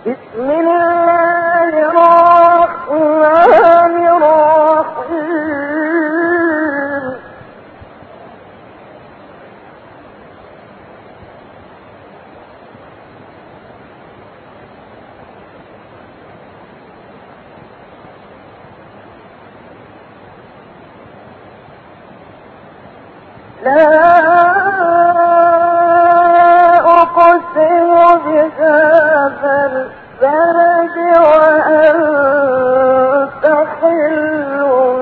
بسم الله الرحمن الرحيم. لا أقسم بهذا البلد وأنت حل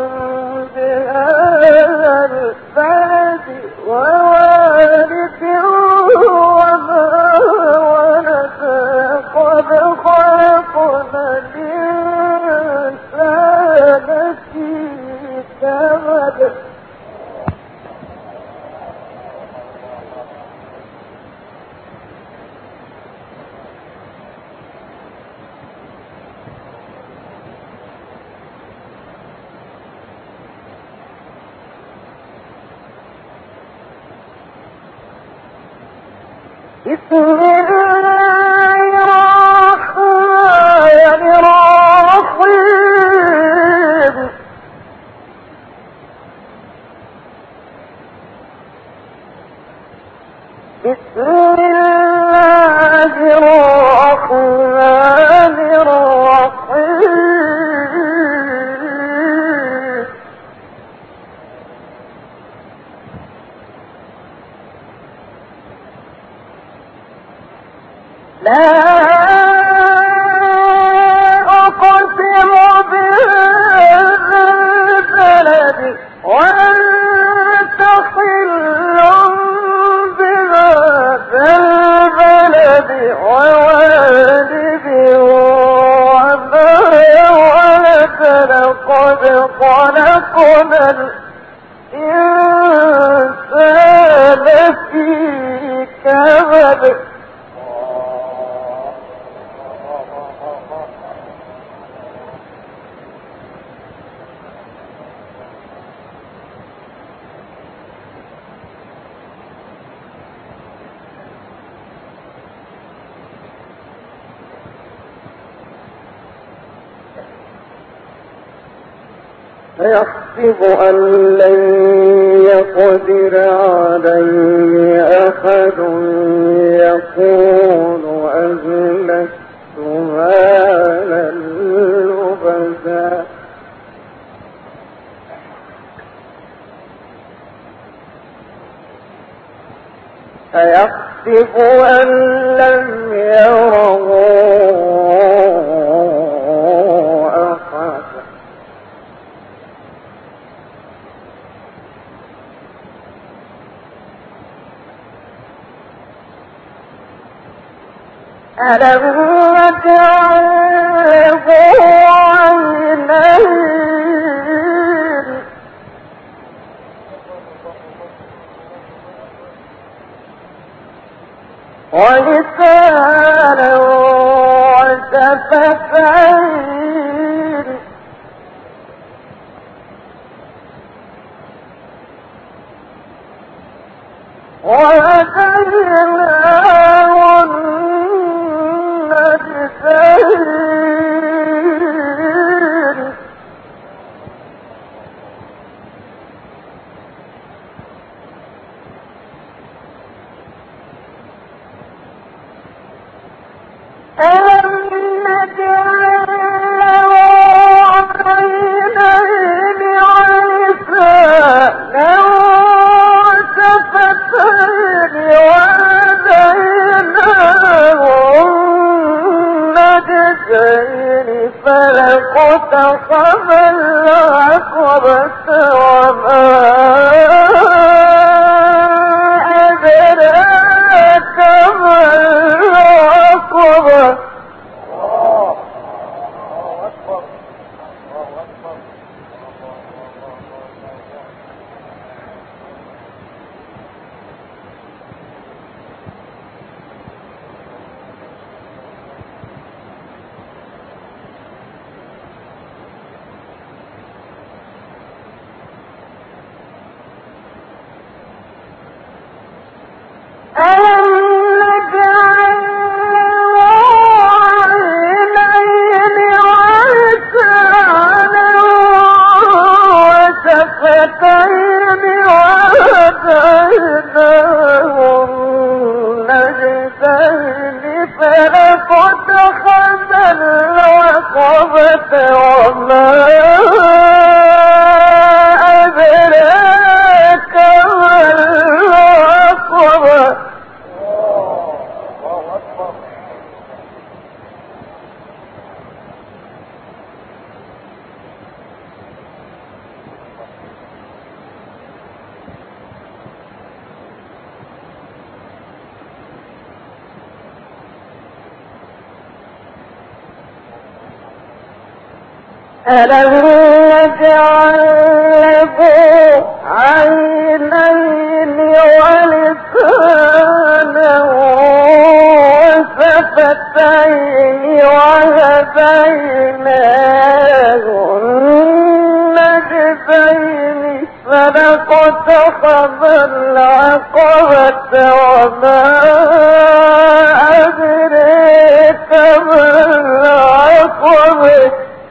بهذا البلد ووالد وما ولد قد خلقنا الإنسان في كبد. بسم الله الرحمن الرحيم. بسم الله الرحمن الرحيم. لا أقسم بهذا البلد وأنت حل بهذا البلد ووالد وما ولد لقد خلقنا الإنسان في كبد. أيحسب أن لن يقدر عليه أحد يقول أهلكت مالا لبدا. أيحسب أن لم يره ألم نجعل له عينين ولسانا وشفتين وهديناه النجدين. ألم نجعل له عينين ولسانا وشفتين وهديناه النجدين. فلقتحم العقبة وما أدراك ما العقبة. اقتحم العقبة وما أدراك ما العقبة ألم نجعل له عينين ولسانا وشفتين وهديناه النجدين فلاقتحم العقبة وما أدريك ما العقبة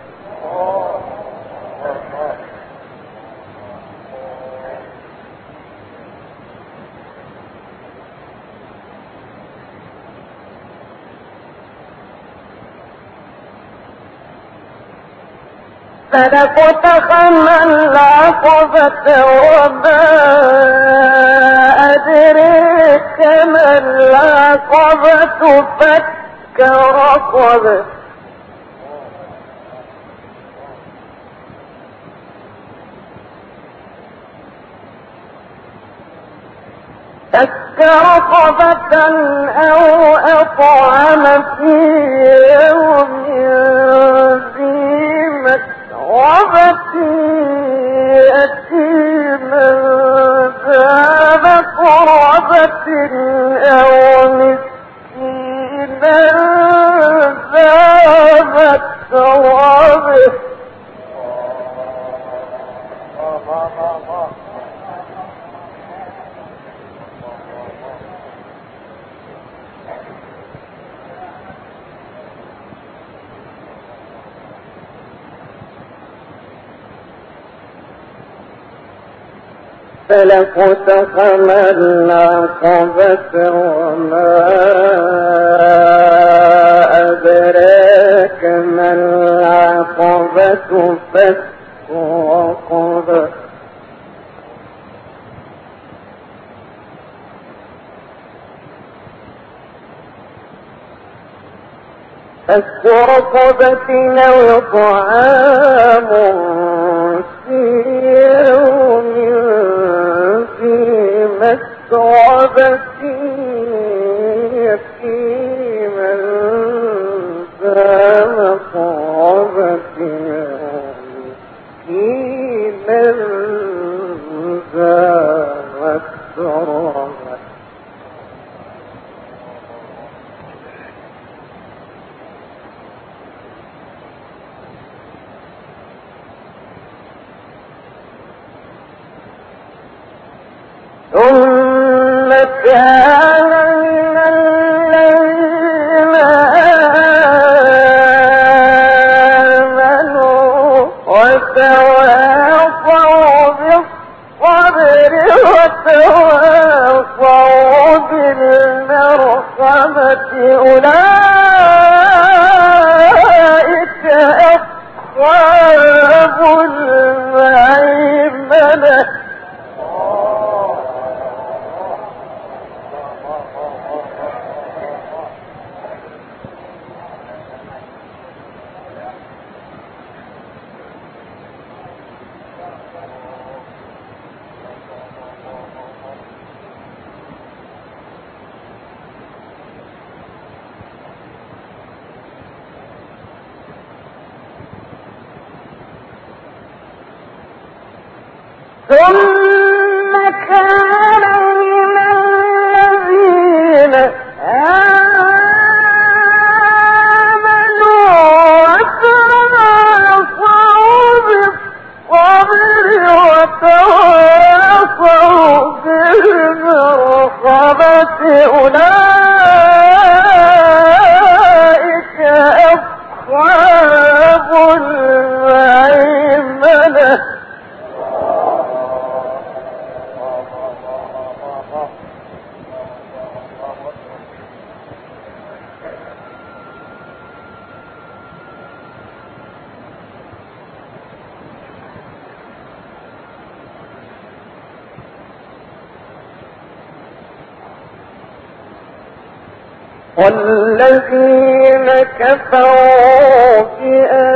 فلاقتحم العقبة وما أدريك ما العقبة فك رقبة فك رقبة أو أطعم في يوم ذي مسغبة يتيما ذا مقربة أو مسكينا ذا متربة فلاقتحم العقبة وما أدراك ما العقبة فك رقبة فك رقبة أو إطعام في يوم ذي مسغبة يتيما ذا مقربة مسكينا ذا متربة ثم كان من الذين آمنوا وتواصوا بالصبر وتواصوا بالمرحمة أولئك أصحاب الميمنة ثم كان من الذين آمنوا وتواصوا بالصبر وتواصوا بالمرحمة أولئك أصحاب الميمنة والذين كفروا بآياتنا